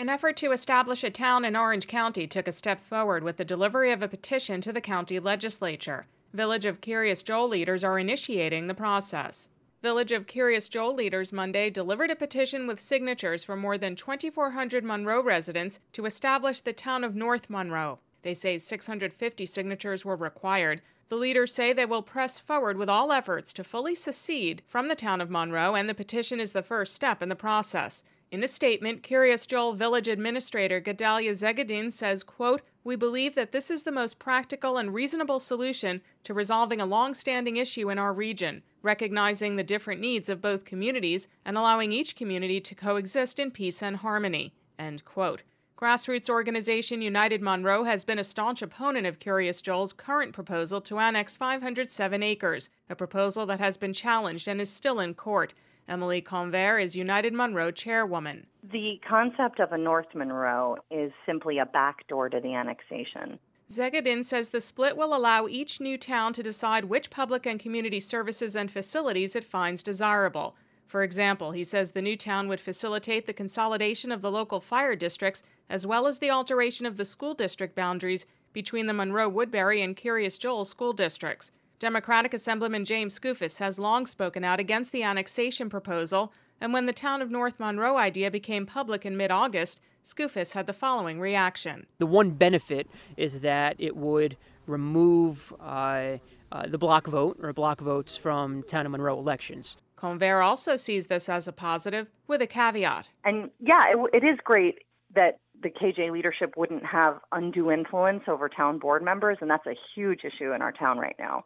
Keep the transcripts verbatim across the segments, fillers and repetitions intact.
An effort to establish a town in Orange County took a step forward with the delivery of a petition to the county legislature. Village of Curious Joel leaders are initiating the process. Village of Curious Joel leaders Monday delivered a petition with signatures from more than twenty-four hundred Monroe residents to establish the town of North Monroe. They say six hundred fifty signatures were required. The leaders say they will press forward with all efforts to fully secede from the town of Monroe, and the petition is the first step in the process. In a statement, Curious Joel Village Administrator Gedalia Zegadin says, quote, "We believe that this is the most practical and reasonable solution to resolving a long-standing issue in our region, recognizing the different needs of both communities and allowing each community to coexist in peace and harmony." End quote. Grassroots organization United Monroe has been a staunch opponent of Curious Joel's current proposal to annex five hundred seven acres, a proposal that has been challenged and is still in court. Emily Convert is United Monroe chairwoman. The concept of a North Monroe is simply a backdoor to the annexation. Zegadin says the split will allow each new town to decide which public and community services and facilities it finds desirable. For example, he says the new town would facilitate the consolidation of the local fire districts as well as the alteration of the school district boundaries between the Monroe-Woodbury and Curious Joel school districts. Democratic Assemblyman James Skoufis has long spoken out against the annexation proposal, and when the town of North Monroe idea became public in mid-August, Skoufis had the following reaction. The one benefit is that it would remove uh, uh, the block vote or block votes from town of Monroe elections. Convert also sees this as a positive, with a caveat. And yeah, it, it is great that the K J leadership wouldn't have undue influence over town board members, and that's a huge issue in our town right now.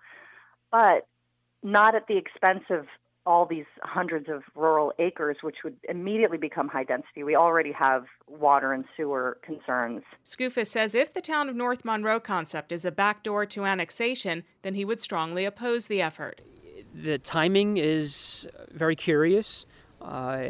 But not at the expense of all these hundreds of rural acres, which would immediately become high density. We already have water and sewer concerns. Skoufis says if the town of North Monroe concept is a backdoor to annexation, then he would strongly oppose the effort. The timing is very curious. Uh,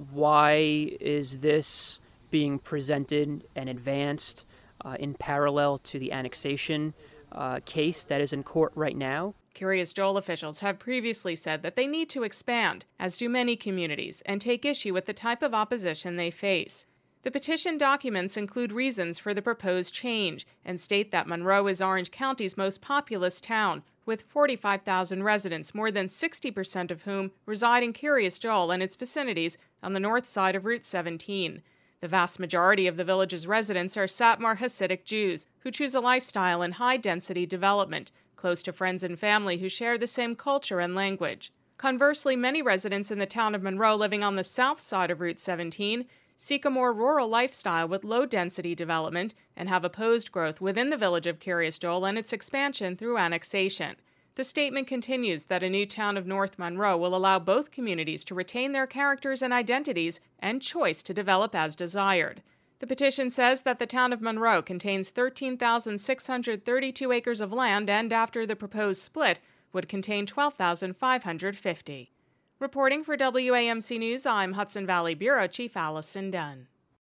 why is this being presented and advanced uh, in parallel to the annexation uh, case that is in court right now? Curious Joel officials have previously said that they need to expand, as do many communities, and take issue with the type of opposition they face. The petition documents include reasons for the proposed change and state that Monroe is Orange County's most populous town, with forty-five thousand residents, more than sixty percent of whom reside in Curious Joel and its vicinities on the north side of Route seventeen. The vast majority of the village's residents are Satmar Hasidic Jews, who choose a lifestyle in high-density development, close to friends and family who share the same culture and language. Conversely, many residents in the town of Monroe living on the south side of Route seventeen seek a more rural lifestyle with low-density development and have opposed growth within the village of Curious Joel and its expansion through annexation. The statement continues that a new town of North Monroe will allow both communities to retain their characters and identities and choice to develop as desired. The petition says that the town of Monroe contains thirteen thousand six hundred thirty-two acres of land and, after the proposed split, would contain twelve thousand five hundred fifty. Reporting for W A M C News, I'm Hudson Valley Bureau Chief Allison Dunn.